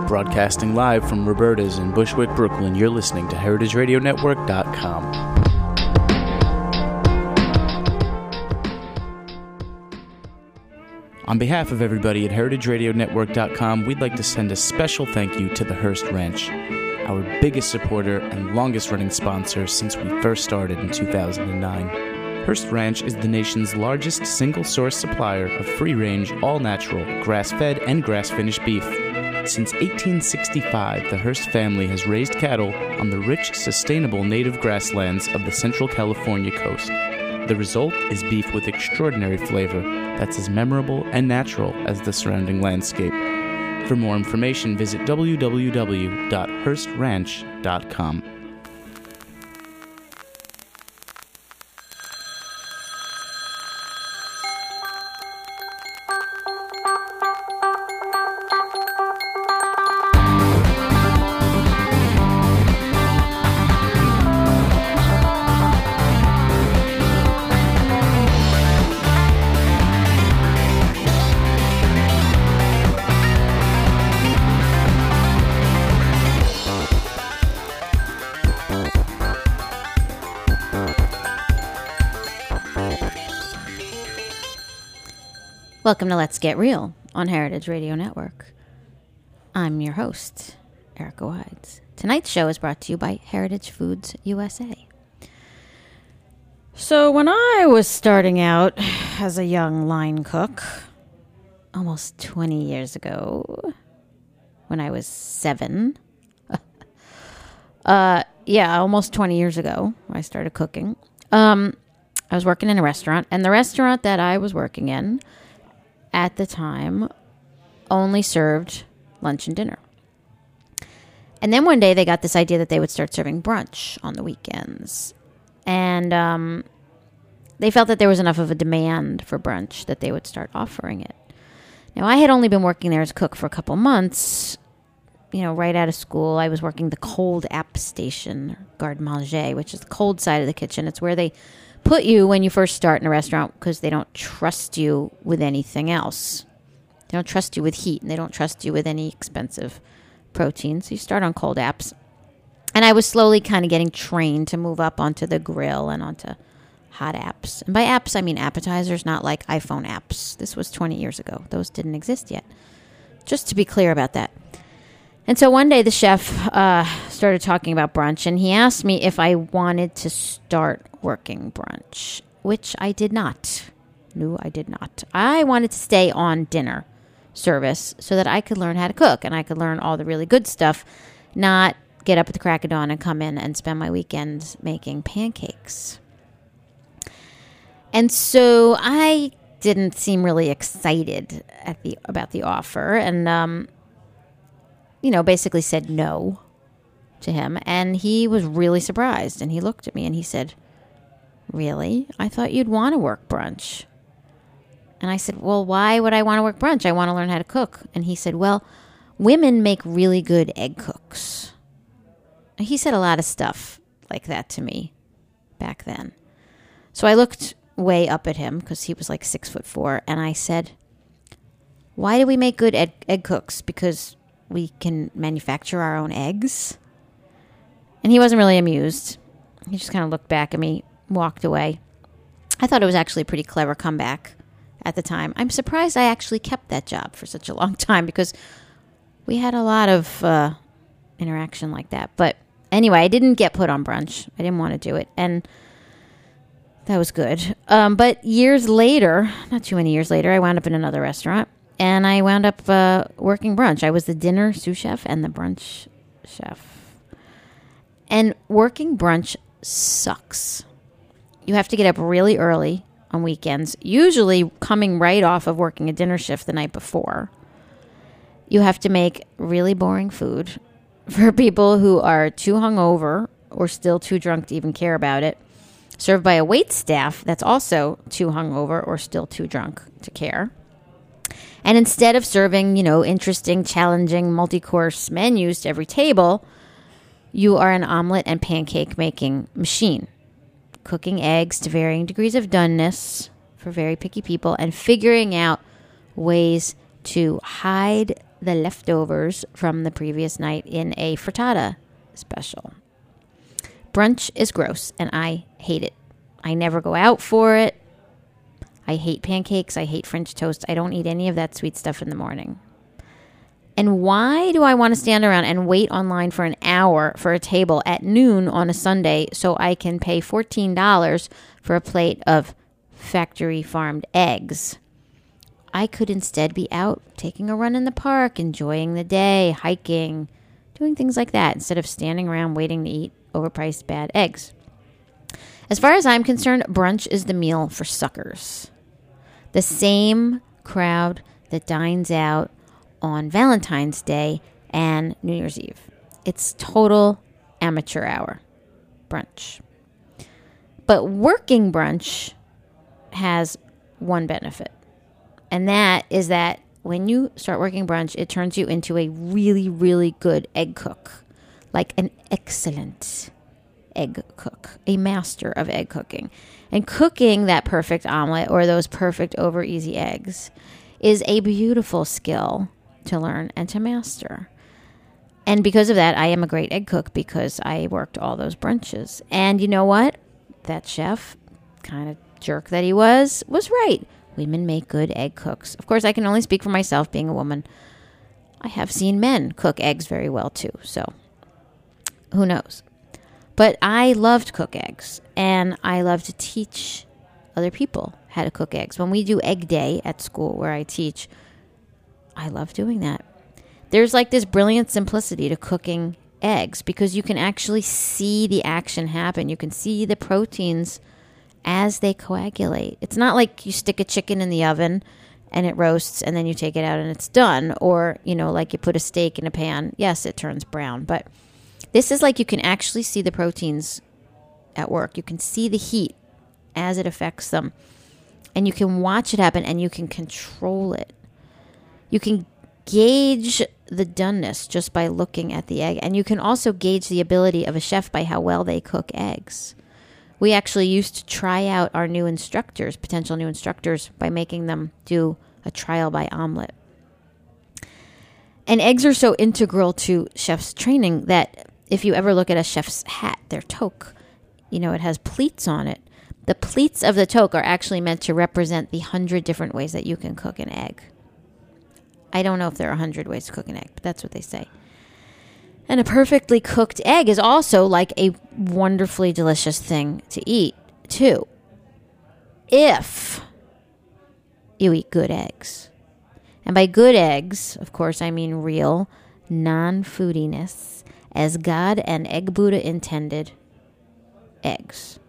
Broadcasting live from Roberta's in Bushwick, Brooklyn, you're listening to HeritageRadioNetwork.com. On behalf of everybody at HeritageRadioNetwork.com, we'd like to send a special thank you to the Hearst Ranch, our biggest supporter and longest-running sponsor since we first started in 2009. Hearst Ranch is the nation's largest single-source supplier of free-range, all-natural, grass-fed, and grass-finished beef. Since 1865, the Hearst family has raised cattle on the rich, sustainable native grasslands of the Central California coast. The result is beef with extraordinary flavor that's as memorable and natural as the surrounding landscape. For more information, visit www.hearstranch.com. Welcome to Let's Get Real on Heritage Radio Network. I'm your host, Erica Wides. Tonight's show is brought to you by Heritage Foods USA. So when I was starting out as a young line cook, almost 20 years ago, when I was 7, almost 20 years ago, I started cooking. I was working in a restaurant, and the restaurant that I was working in at the time only served lunch and dinner. And then one day they got this idea that they would start serving brunch on the weekends. And they felt that there was enough of a demand for brunch that they would start offering it. Now, I had only been working there as a cook for a couple months. You know, right out of school, I was working the cold app station, garde manger, which is the cold side of the kitchen. It's where they put you when you first start in a restaurant because they don't trust you with anything else. They don't trust you with heat, and they don't trust you with any expensive protein. So you start on cold apps. And I was slowly kind of getting trained to move up onto the grill and onto hot apps. And by apps, I mean appetizers, not like iPhone apps. This was 20 years ago. Those didn't exist yet. Just to be clear about that. And so one day the chef started talking about brunch, and he asked me if I wanted to start working brunch, which I did not. No, I did not. I wanted to stay on dinner service so that I could learn how to cook, and I could learn all the really good stuff, not get up at the crack of dawn and come in and spend my weekends making pancakes. And so I didn't seem really excited about the offer, and basically said no to him. And he was really surprised. And he looked at me and he said, "Really? I thought you'd want to work brunch." And I said, "Well, why would I want to work brunch? I want to learn how to cook." And he said, "Well, women make really good egg cooks." And he said a lot of stuff like that to me back then. So I looked way up at him because he was like 6'4", and I said, "Why do we make good egg cooks? Because we can manufacture our own eggs?" And he wasn't really amused. He just kind of looked back at me, walked away. I thought it was actually a pretty clever comeback at the time. I'm surprised I actually kept that job for such a long time because we had a lot of interaction like that. But anyway, I didn't get put on brunch. I didn't want to do it. And that was good. But years later, not too many years later, I wound up in another restaurant. And I wound up working brunch. I was the dinner sous chef and the brunch chef. And working brunch sucks. You have to get up really early on weekends, usually coming right off of working a dinner shift the night before. You have to make really boring food for people who are too hungover or still too drunk to even care about it, served by a wait staff that's also too hungover or still too drunk to care. And instead of serving, interesting, challenging, multi-course menus to every table, you are an omelet and pancake making machine, cooking eggs to varying degrees of doneness for very picky people and figuring out ways to hide the leftovers from the previous night in a frittata special. Brunch is gross, and I hate it. I never go out for it. I hate pancakes. I hate French toast. I don't eat any of that sweet stuff in the morning. And why do I want to stand around and wait online for an hour for a table at noon on a Sunday so I can pay $14 for a plate of factory farmed eggs? I could instead be out taking a run in the park, enjoying the day, hiking, doing things like that instead of standing around waiting to eat overpriced bad eggs. As far as I'm concerned, brunch is the meal for suckers. The same crowd that dines out on Valentine's Day and New Year's Eve. It's total amateur hour brunch. But working brunch has one benefit, and that is that when you start working brunch, it turns you into a really, really good egg cook, like an excellent egg cook, a master of egg cooking. And cooking that perfect omelet or those perfect over easy eggs is a beautiful skill to learn and to master. And because of that, I am a great egg cook because I worked all those brunches. And you know what? That chef, kind of jerk that he was right. Women make good egg cooks. Of course, I can only speak for myself being a woman. I have seen men cook eggs very well too, so who knows? But I love to cook eggs, and I love to teach other people how to cook eggs. When we do egg day at school where I teach, I love doing that. There's like this brilliant simplicity to cooking eggs because you can actually see the action happen. You can see the proteins as they coagulate. It's not like you stick a chicken in the oven and it roasts and then you take it out and it's done. Or, like you put a steak in a pan. Yes, it turns brown. But this is like you can actually see the proteins at work. You can see the heat as it affects them. And you can watch it happen and you can control it. You can gauge the doneness just by looking at the egg. And you can also gauge the ability of a chef by how well they cook eggs. We actually used to try out our new instructors, potential new instructors, by making them do a trial by omelet. And eggs are so integral to chef's training that if you ever look at a chef's hat, their toque, it has pleats on it. The pleats of the toque are actually meant to represent the 100 different ways that you can cook an egg. I don't know if there are 100 ways to cook an egg, but that's what they say. And a perfectly cooked egg is also like a wonderfully delicious thing to eat, too. If you eat good eggs. And by good eggs, of course, I mean real, non-foodiness, as God and Egg Buddha intended eggs.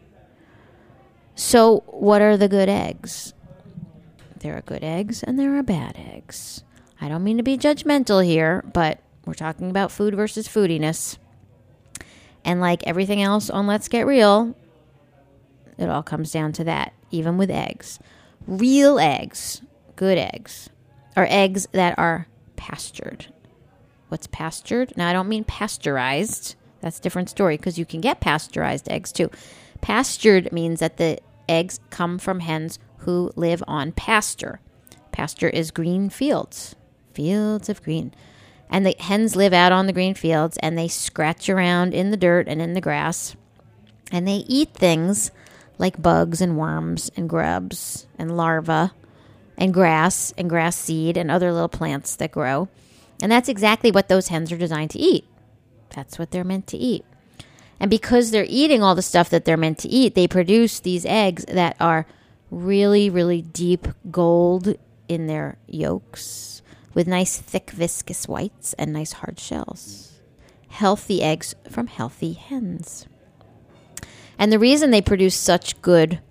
So what are the good eggs? There are good eggs and there are bad eggs. I don't mean to be judgmental here, but we're talking about food versus foodiness. And like everything else on Let's Get Real, it all comes down to that, even with eggs. Real eggs, good eggs, are eggs that are pastured. What's pastured? Now, I don't mean pasteurized. That's a different story because you can get pasteurized eggs too. Pastured means that the eggs come from hens who live on pasture. Pasture is green fields of green. And the hens live out on the green fields and they scratch around in the dirt and in the grass. And they eat things like bugs and worms and grubs and larvae and grass seed and other little plants that grow. And that's exactly what those hens are designed to eat. That's what they're meant to eat. And because they're eating all the stuff that they're meant to eat, they produce these eggs that are really, really deep gold in their yolks with nice, thick, viscous whites and nice hard shells. Healthy eggs from healthy hens. And the reason they produce such good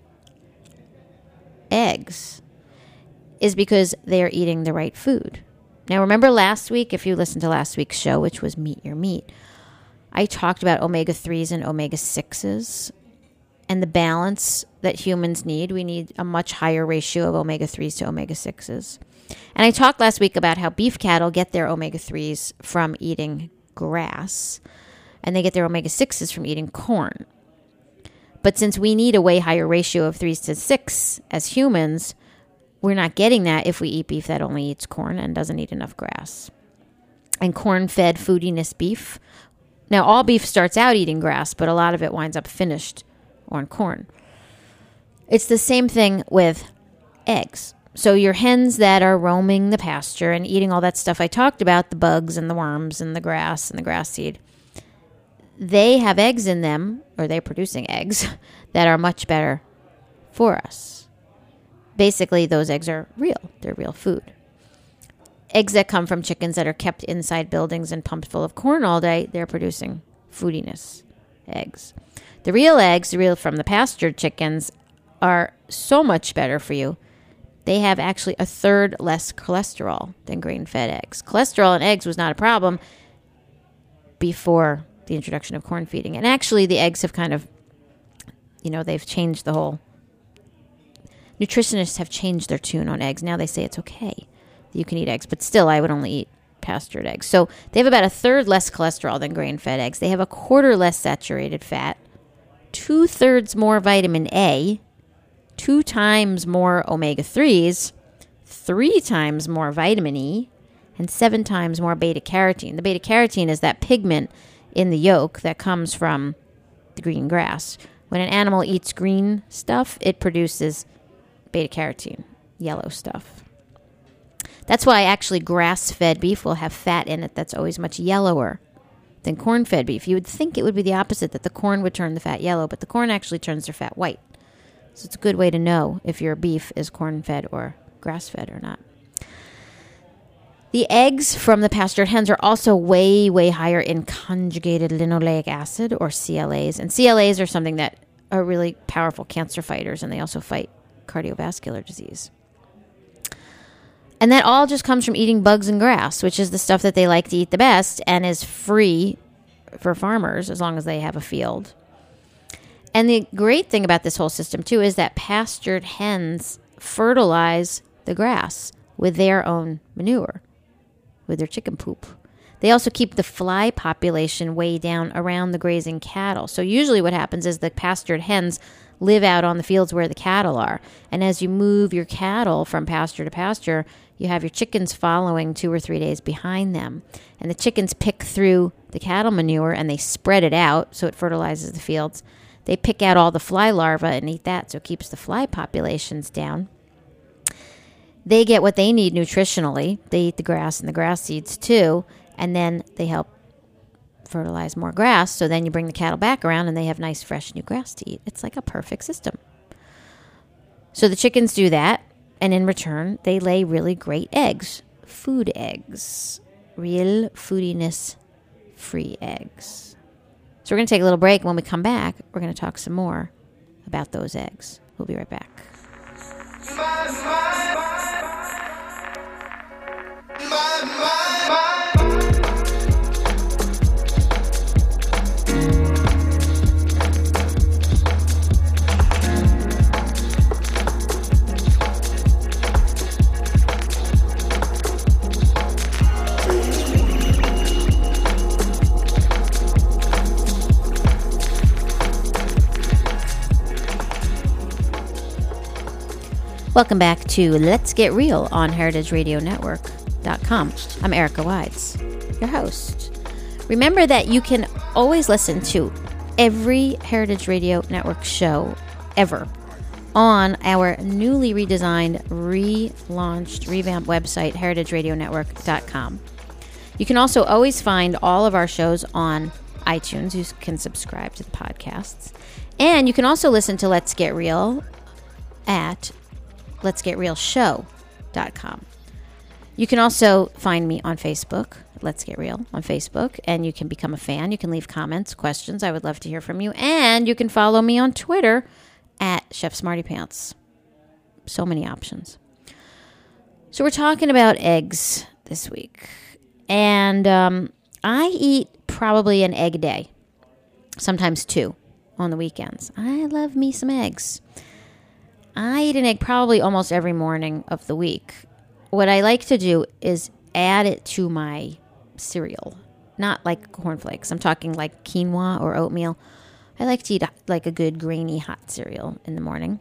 eggs is because they are eating the right food. Now, remember last week, if you listened to last week's show, which was Meet Your Meat, I talked about omega-3s and omega-6s and the balance that humans need. We need a much higher ratio of omega-3s to omega-6s. And I talked last week about how beef cattle get their omega-3s from eating grass, and they get their omega-6s from eating corn. But since we need a way higher ratio of 3s to 6 as humans, we're not getting that if we eat beef that only eats corn and doesn't eat enough grass. And corn-fed foodiness beef. Now, all beef starts out eating grass, but a lot of it winds up finished on corn. It's the same thing with eggs. So your hens that are roaming the pasture and eating all that stuff I talked about, the bugs and the worms and the grass seed, they have eggs in them, or they're producing eggs, that are much better for us. Basically, those eggs are real. They're real food. Eggs that come from chickens that are kept inside buildings and pumped full of corn all day, they're producing foodiness eggs. The real eggs, the real from the pastured chickens, are so much better for you. They have actually a third less cholesterol than grain-fed eggs. Cholesterol in eggs was not a problem before the introduction of corn feeding. And actually, the eggs have kind of, they've changed the whole... Nutritionists have changed their tune on eggs. Now they say it's okay that you can eat eggs. But still, I would only eat pastured eggs. So they have about a third less cholesterol than grain-fed eggs. They have a quarter less saturated fat, 2/3 more vitamin A, 2 times more omega-3s, 3 times more vitamin E, and 7 times more beta-carotene. The beta-carotene is that pigment in the yolk that comes from the green grass. When an animal eats green stuff, it produces beta-carotene, yellow stuff. That's why actually grass-fed beef will have fat in it that's always much yellower than corn-fed beef. You would think it would be the opposite, that the corn would turn the fat yellow, but the corn actually turns their fat white. So it's a good way to know if your beef is corn-fed or grass-fed or not. The eggs from the pastured hens are also way, way higher in conjugated linoleic acid, or CLAs. And CLAs are something that are really powerful cancer fighters, and they also fight cardiovascular disease. And that all just comes from eating bugs and grass, which is the stuff that they like to eat the best and is free for farmers as long as they have a field. And the great thing about this whole system, too, is that pastured hens fertilize the grass with their own manure, with their chicken poop. They also keep the fly population way down around the grazing cattle. So usually what happens is the pastured hens live out on the fields where the cattle are. And as you move your cattle from pasture to pasture, you have your chickens following 2 or 3 days behind them. And the chickens pick through the cattle manure and they spread it out so it fertilizes the fields. They pick out all the fly larvae and eat that, so it keeps the fly populations down. They get what they need nutritionally. They eat the grass and the grass seeds too, and then they help fertilize more grass, so then you bring the cattle back around and they have nice, fresh, new grass to eat. It's like a perfect system. So the chickens do that, and in return, they lay really great eggs. Food eggs. Real foodiness-free eggs. So we're going to take a little break. When we come back, we're going to talk some more about those eggs. We'll be right back. Welcome back to Let's Get Real on heritageradionetwork.com. I'm Erica Wides, your host. Remember that you can always listen to every Heritage Radio Network show ever on our newly redesigned, relaunched, revamped website, heritageradionetwork.com. You can also always find all of our shows on iTunes. You can subscribe to the podcasts. And you can also listen to Let's Get Real at letsgetrealshow.com. You can also find me on Facebook, Let's Get Real on Facebook, and you can become a fan. You can leave comments, questions. I would love to hear from you. And you can follow me on Twitter at Chef Smarty Pants. So many options. So we're talking about eggs this week. And I eat probably an egg a day, sometimes 2 on the weekends. I love me some eggs. I eat an egg probably almost every morning of the week. What I like to do is add it to my cereal, not like cornflakes. I'm talking like quinoa or oatmeal. I like to eat like a good grainy hot cereal in the morning.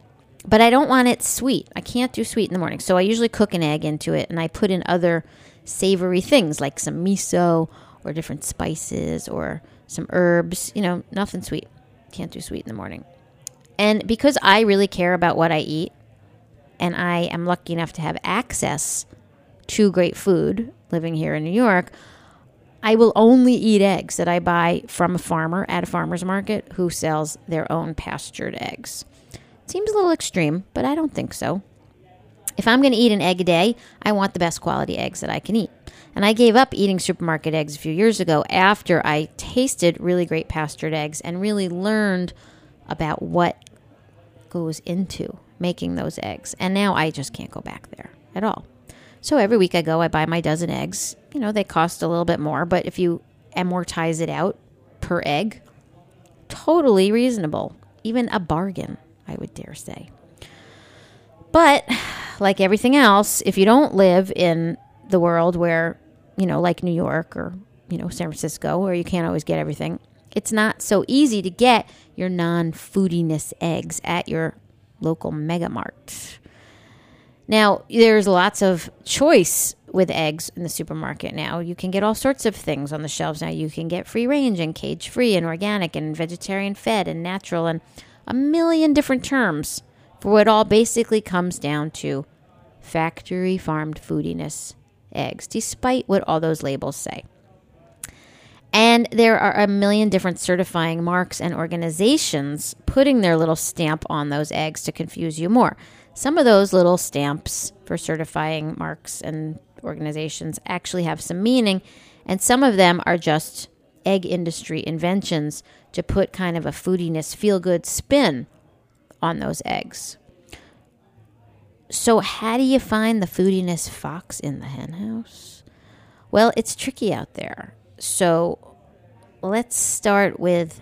But I don't want it sweet. I can't do sweet in the morning. So I usually cook an egg into it, and I put in other savory things like some miso or different spices or some herbs. Nothing sweet. Can't do sweet in the morning. And because I really care about what I eat, and I am lucky enough to have access to great food living here in New York, I will only eat eggs that I buy from a farmer at a farmer's market who sells their own pastured eggs. Seems a little extreme, but I don't think so. If I'm going to eat an egg a day, I want the best quality eggs that I can eat. And I gave up eating supermarket eggs a few years ago after I tasted really great pastured eggs and really learned about what goes into making those eggs. And now I just can't go back there at all. So every week I go, I buy my dozen eggs. They cost a little bit more, but if you amortize it out per egg, totally reasonable. Even a bargain, I would dare say. But like everything else, if you don't live in the world where, like New York or, San Francisco, where you can't always get everything, it's not so easy to get your non-foodiness eggs at your local Mega Mart. Now, there's lots of choice with eggs in the supermarket now. You can get all sorts of things on the shelves now. You can get free range and cage free and organic and vegetarian fed and natural and a million different terms for what all basically comes down to factory farmed foodiness eggs, despite what all those labels say. And there are a million different certifying marks and organizations putting their little stamp on those eggs to confuse you more. Some of those little stamps for certifying marks and organizations actually have some meaning, and some of them are just egg industry inventions to put kind of a foodiness, feel-good spin on those eggs. So how do you find the foodiness fox in the henhouse? Well, it's tricky out there. So let's start with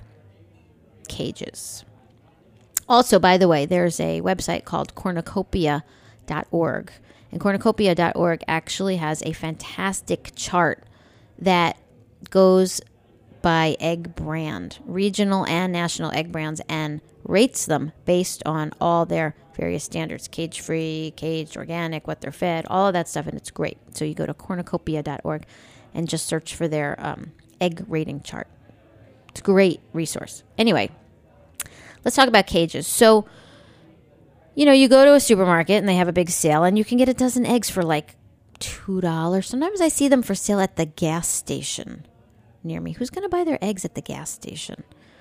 cages. Also, by the way, there's a website called cornucopia.org. And cornucopia.org actually has a fantastic chart that goes by egg brand, regional and national egg brands, and rates them based on all their various standards, cage-free, caged, organic, what they're fed, all of that stuff, and it's great. So you go to cornucopia.org and just search for their egg rating chart. It's a great resource. Anyway, let's talk about cages. So, you go to a supermarket and they have a big sale and you can get a dozen eggs for like $2. Sometimes I see them for sale at the gas station near me. Who's going to buy their eggs at the gas station?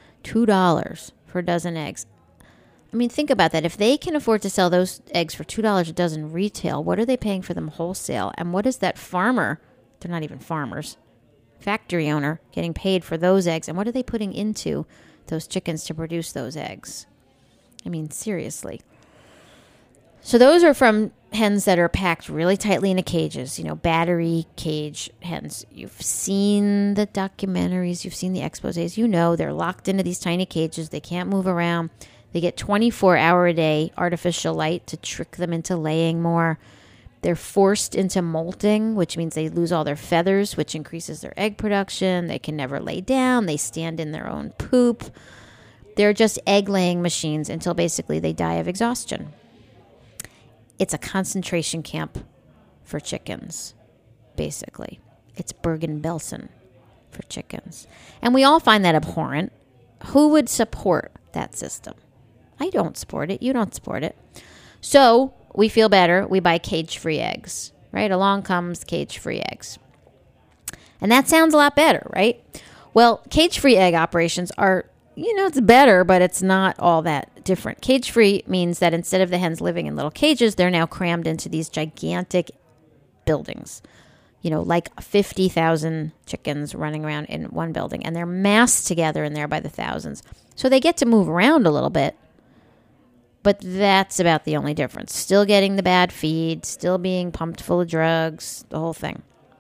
$2 for a dozen eggs. I mean, think about that. If they can afford to sell those eggs for $2 a dozen retail, what are they paying for them wholesale? And what is that farmer, they're not even farmers, factory owner, getting paid for those eggs? And what are they putting into those chickens to produce those eggs? I mean, seriously. So those are from hens that are packed really tightly into cages, battery cage hens. You've seen the documentaries, you've seen the exposés, they're locked into these tiny cages. They can't move around. They get 24-hour-a-day artificial light to trick them into laying more. They're forced into molting, which means they lose all their feathers, which increases their egg production. They can never lay down. They stand in their own poop. They're just egg-laying machines until basically they die of exhaustion. It's a concentration camp for chickens, basically. It's Bergen-Belsen for chickens. And we all find that abhorrent. Who would support that system? I don't support it. You don't support it. So we feel better. We buy cage-free eggs, right? Along comes cage-free eggs. And that sounds a lot better, right? Well, cage-free egg operations are, it's better, but it's not all that different. Cage-free means that instead of the hens living in little cages, they're now crammed into these gigantic buildings, like 50,000 chickens running around in one building, and they're massed together in there by the thousands. So they get to move around a little bit, but that's about the only difference. Still getting the bad feed, still being pumped full of drugs, the whole thing.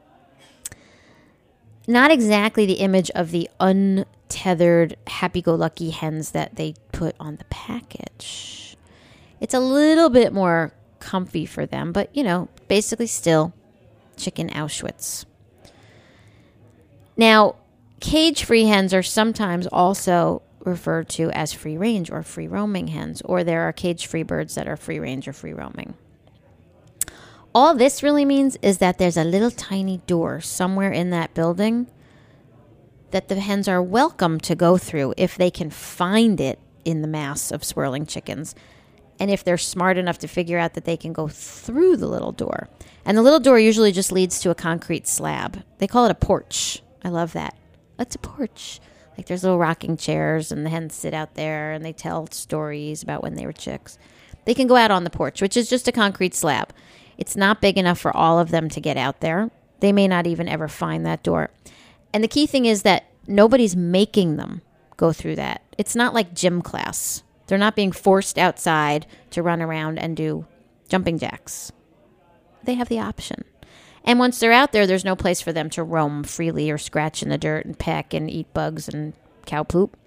Not exactly the image of the untethered, happy-go-lucky hens that they put on the package. It's a little bit more comfy for them, but, basically still chicken Auschwitz. Now, cage-free hens are sometimes also referred to as free range or free roaming hens, or there are cage-free birds that are free range or free roaming. All this really means is that there's a little tiny door somewhere in that building that the hens are welcome to go through if they can find it in the mass of swirling chickens, and if they're smart enough to figure out that they can go through the little door. And the little door usually just leads to a concrete slab. They call it a porch. I love that. It's a porch. Like there's little rocking chairs and the hens sit out there and they tell stories about when they were chicks. They can go out on the porch, which is just a concrete slab. It's not big enough for all of them to get out there. They may not even ever find that door. And the key thing is that nobody's making them go through that. It's not like gym class. They're not being forced outside to run around and do jumping jacks. They have the option. And once they're out there, there's no place for them to roam freely or scratch in the dirt and peck and eat bugs and cow poop.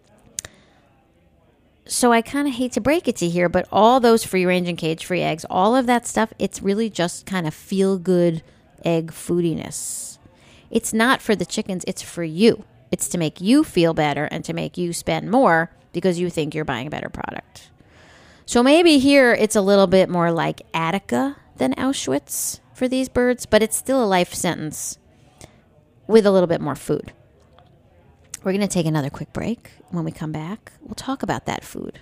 So I kind of hate to break it to you here, but all those free-range and cage-free eggs, all of that stuff, it's really just kind of feel-good egg foodiness. It's not for the chickens, it's for you. It's to make you feel better and to make you spend more because you think you're buying a better product. So maybe here it's a little bit more like Attica than Auschwitz for these birds, but it's still a life sentence with a little bit more food. We're going to take another quick break. When we come back, we'll talk about that food.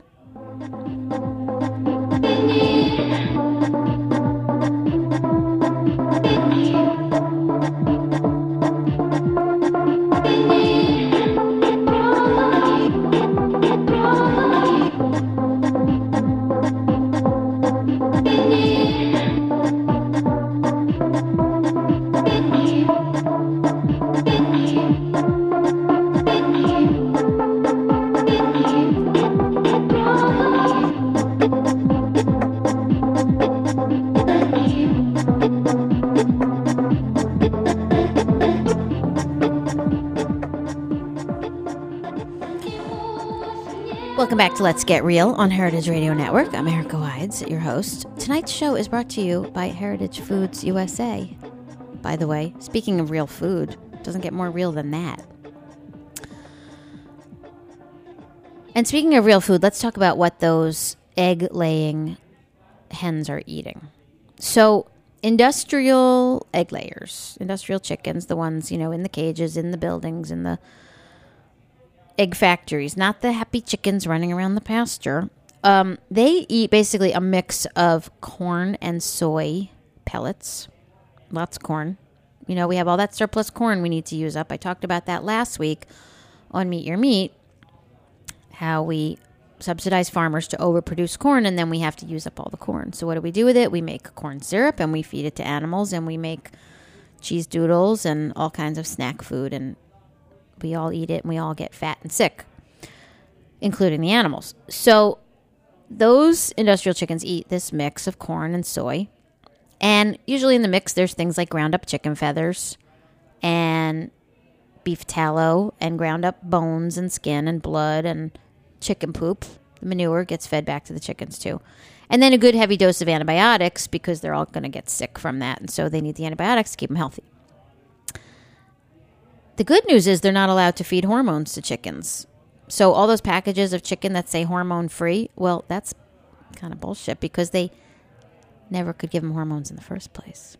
Welcome back to Let's Get Real on Heritage Radio Network. I'm Erica Wides, your host. Tonight's show is brought to you by Heritage Foods USA. By the way, speaking of real food, it doesn't get more real than that. And speaking of real food, let's talk about what those egg-laying hens are eating. So industrial egg layers, industrial chickens, the ones, in the cages, in the buildings, in the egg factories, not the happy chickens running around the pasture. They eat basically a mix of corn and soy pellets. Lots of corn. We have all that surplus corn we need to use up. I talked about that last week on Meet Your Meat, how we subsidize farmers to overproduce corn and then we have to use up all the corn. So what do we do with it? We make corn syrup and we feed it to animals and we make cheese doodles and all kinds of snack food, and we all eat it and we all get fat and sick, including the animals. So those industrial chickens eat this mix of corn and soy. And usually in the mix, there's things like ground up chicken feathers and beef tallow and ground up bones and skin and blood and chicken poop. The manure gets fed back to the chickens too. And then a good heavy dose of antibiotics because they're all going to get sick from that. And so they need the antibiotics to keep them healthy. The good news is they're not allowed to feed hormones to chickens. So all those packages of chicken that say hormone-free, well, that's kind of bullshit because they never could give them hormones in the first place.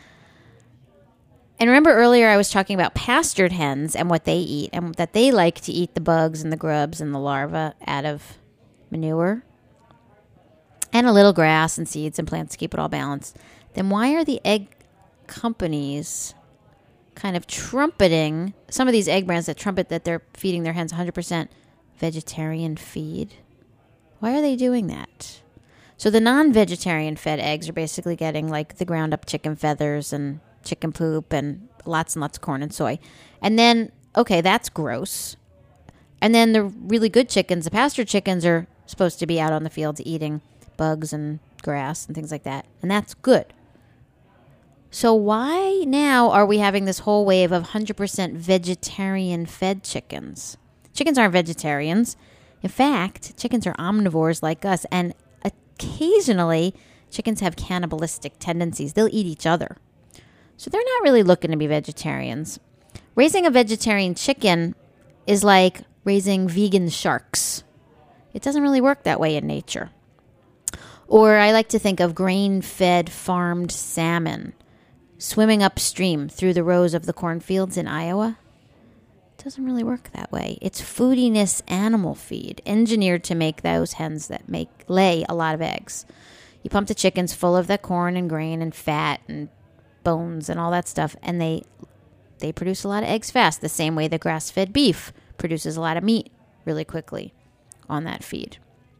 And remember earlier I was talking about pastured hens and what they eat, and that they like to eat the bugs and the grubs and the larvae out of manure and a little grass and seeds and plants to keep it all balanced. Then why are the egg companies kind of trumpeting, some of these egg brands that trumpet that they're feeding their hens 100% vegetarian feed? Why are they doing that? So the non-vegetarian fed eggs are basically getting like the ground up chicken feathers and chicken poop and lots of corn and soy. And then, okay, that's gross. And then the really good chickens, the pasture chickens, are supposed to be out on the fields eating bugs and grass and things like that. And that's good. So why now are we having this whole wave of 100% vegetarian-fed chickens? Chickens aren't vegetarians. In fact, chickens are omnivores like us, and occasionally chickens have cannibalistic tendencies. They'll eat each other. So they're not really looking to be vegetarians. Raising a vegetarian chicken is like raising vegan sharks. It doesn't really work that way in nature. Or I like to think of grain-fed farmed salmon swimming upstream through the rows of the cornfields in Iowa. It doesn't really work that way. It's foodiness animal feed, engineered to make those hens that lay a lot of eggs. You pump the chickens full of the corn and grain and fat and bones and all that stuff, and they produce a lot of eggs fast, the same way the grass-fed beef produces a lot of meat really quickly on that feed.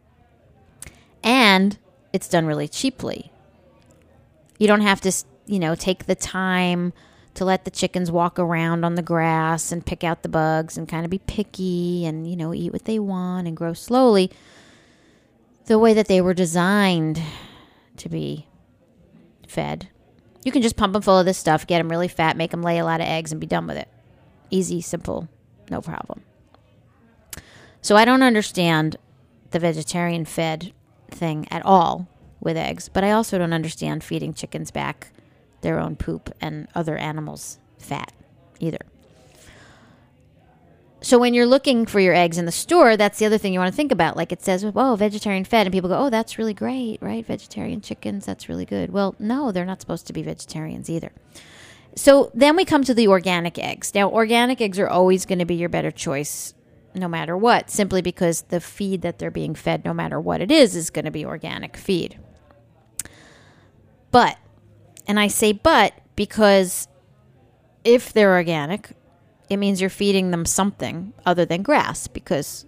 And it's done really cheaply. You don't have to, take the time to let the chickens walk around on the grass and pick out the bugs and kind of be picky and, eat what they want and grow slowly the way that they were designed to be fed. You can just pump them full of this stuff, get them really fat, make them lay a lot of eggs, and be done with it. Easy, simple, no problem. So I don't understand the vegetarian fed thing at all with eggs, but I also don't understand feeding chickens back their own poop and other animals' fat either. So when you're looking for your eggs in the store, that's the other thing you want to think about. Like it says, oh, vegetarian fed, and people go, oh, that's really great, right? Vegetarian chickens, that's really good. Well, no, they're not supposed to be vegetarians either. So then we come to the organic eggs. Now, organic eggs are always going to be your better choice no matter what, simply because the feed that they're being fed, no matter what it is going to be organic feed. But, and I say but because if they're organic, it means you're feeding them something other than grass, because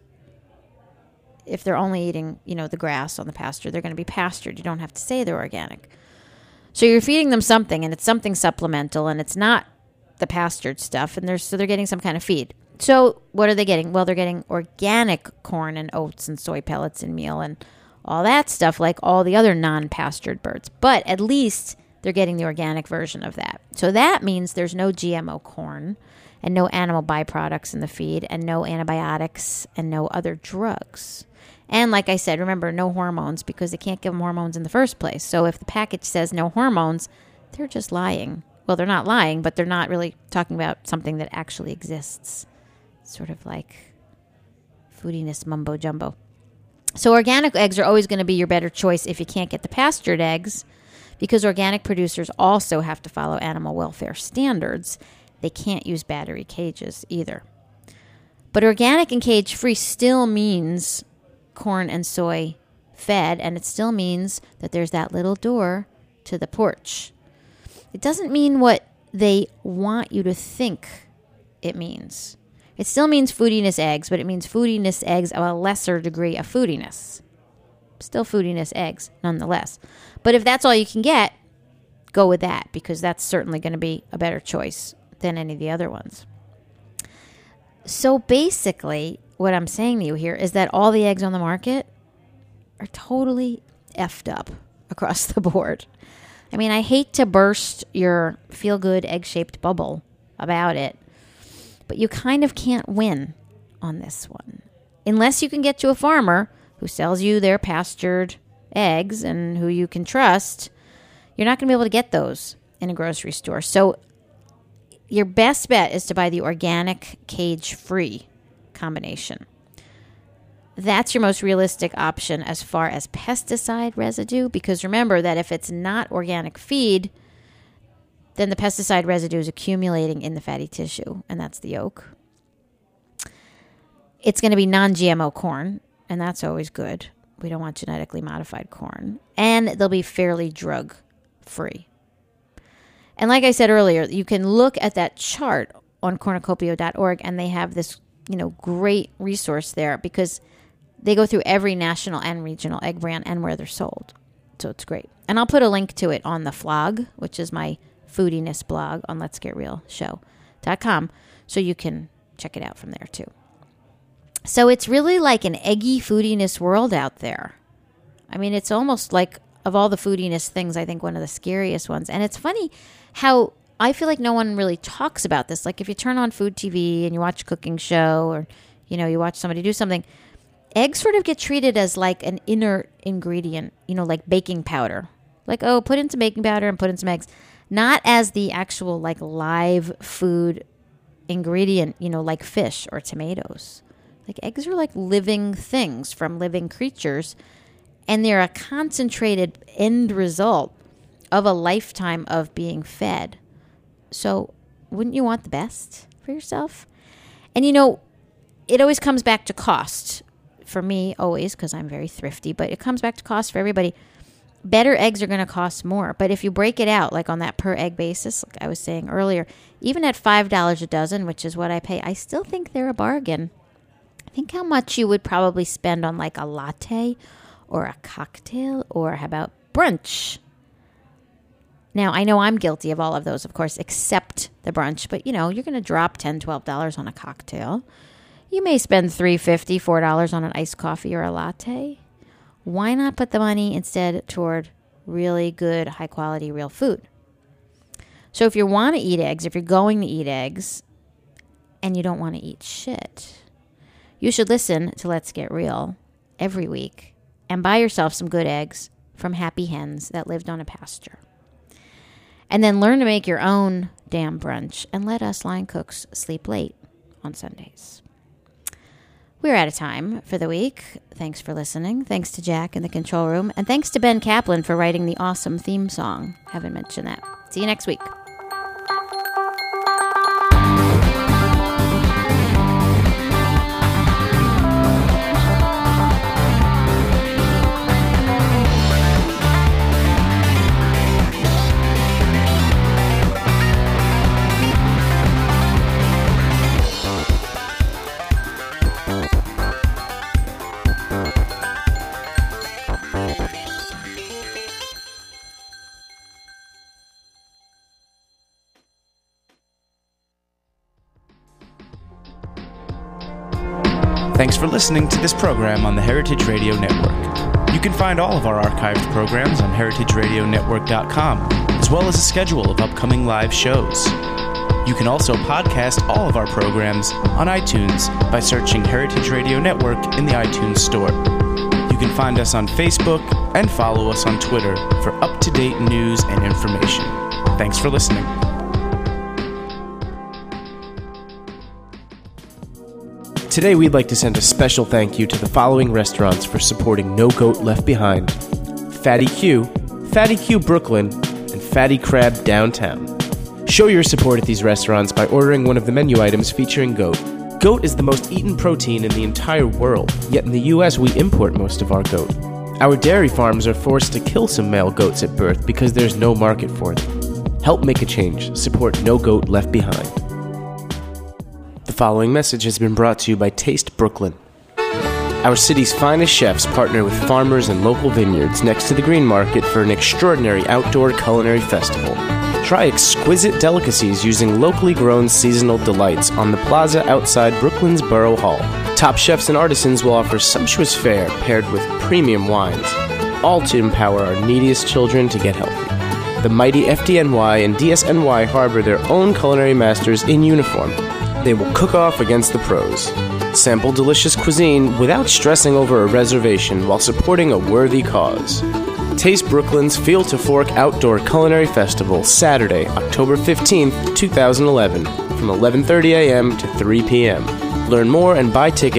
if they're only eating, the grass on the pasture, they're going to be pastured. You don't have to say they're organic. So you're feeding them something, and it's something supplemental, and it's not the pastured stuff, and they're getting some kind of feed. So what are they getting? Well, they're getting organic corn and oats and soy pellets and meal and all that stuff like all the other non-pastured birds. But at least they're getting the organic version of that. So that means there's no GMO corn and no animal byproducts in the feed and no antibiotics and no other drugs. And like I said, remember, no hormones, because they can't give them hormones in the first place. So if the package says no hormones, they're just lying. Well, they're not lying, but they're not really talking about something that actually exists. Sort of like foodiness mumbo jumbo. So organic eggs are always going to be your better choice if you can't get the pastured eggs, because organic producers also have to follow animal welfare standards. They can't use battery cages either. But organic and cage-free still means corn and soy fed, and it still means that there's that little door to the porch. It doesn't mean what they want you to think it means. It still means foodiness eggs, but it means foodiness eggs of a lesser degree of foodiness. Still foodiness eggs, nonetheless. But if that's all you can get, go with that, because that's certainly going to be a better choice than any of the other ones. So basically, what I'm saying to you here is that all the eggs on the market are totally effed up across the board. I mean, I hate to burst your feel-good egg-shaped bubble about it, but you kind of can't win on this one. Unless you can get to a farmer who sells you their pastured eggs and who you can trust, you're not going to be able to get those in a grocery store. So your best bet is to buy the organic cage-free combination. That's your most realistic option as far as pesticide residue, because remember that if it's not organic feed, then the pesticide residue is accumulating in the fatty tissue, and that's the yolk. It's going to be non-GMO corn, and that's always good. We don't want genetically modified corn. And they'll be fairly drug-free. And like I said earlier, you can look at that chart on cornucopia.org, and they have this, great resource there, because they go through every national and regional egg brand and where they're sold. So it's great. And I'll put a link to it on the Flog, which is my foodiness blog on letsgetrealshow.com, so you can check it out from there too. So it's really like an eggy foodiness world out there. I mean, it's almost like, of all the foodiness things, I think one of the scariest ones. And it's funny how I feel like no one really talks about this. Like if you turn on food TV and you watch a cooking show, or, you watch somebody do something, eggs sort of get treated as like an inert ingredient, like baking powder. Like, oh, put in some baking powder and put in some eggs. Not as the actual like live food ingredient, like fish or tomatoes. Like, eggs are like living things from living creatures, and they're a concentrated end result of a lifetime of being fed. So wouldn't you want the best for yourself? And, you know, it always comes back to cost. For me, always, because I'm very thrifty, but it comes back to cost for everybody. Better eggs are going to cost more. But if you break it out, like on that per egg basis, like I was saying earlier, even at $5 a dozen, which is what I pay, I still think they're a bargain. Think how much you would probably spend on like a latte or a cocktail, or how about brunch? Now, I know I'm guilty of all of those, of course, except the brunch. But, you know, you're going to drop $10, $12 on a cocktail. You may spend $3.50, $4 on an iced coffee or a latte. Why not put the money instead toward really good, high-quality, real food? So if you want to eat eggs, if you're going to eat eggs, and you don't want to eat shit, you should listen to Let's Get Real every week and buy yourself some good eggs from happy hens that lived on a pasture. And then learn to make your own damn brunch and let us line cooks sleep late on Sundays. We're out of time for the week. Thanks for listening. Thanks to Jack in the control room. And thanks to Ben Kaplan for writing the awesome theme song. Haven't mentioned that. See you next week. Thanks for listening to this program on the Heritage Radio Network. You can find all of our archived programs on heritageradionetwork.com, as well as a schedule of upcoming live shows. You can also podcast all of our programs on iTunes by searching Heritage Radio Network in the iTunes Store. You can find us on Facebook and follow us on Twitter for up-to-date news and information. Thanks for listening. Today, we'd like to send a special thank you to the following restaurants for supporting No Goat Left Behind: Fatty Q Brooklyn, and Fatty Crab Downtown. Show your support at these restaurants by ordering one of the menu items featuring goat. Goat is the most eaten protein in the entire world, yet in the U.S. we import most of our goat. Our dairy farms are forced to kill some male goats at birth because there's no market for them. Help make a change. Support No Goat Left Behind. The following message has been brought to you by Taste Brooklyn. Our city's finest chefs partner with farmers and local vineyards next to the Green Market for an extraordinary outdoor culinary festival. Try exquisite delicacies using locally grown seasonal delights on the plaza outside Brooklyn's Borough Hall. Top chefs and artisans will offer sumptuous fare paired with premium wines, all to empower our neediest children to get healthy. The mighty FDNY and DSNY harbor their own culinary masters in uniform. They will cook off against the pros. Sample delicious cuisine without stressing over a reservation while supporting a worthy cause. Taste Brooklyn's Field to Fork Outdoor Culinary Festival, Saturday, October 15th, 2011, from 11:30 a.m. to 3 p.m. Learn more and buy tickets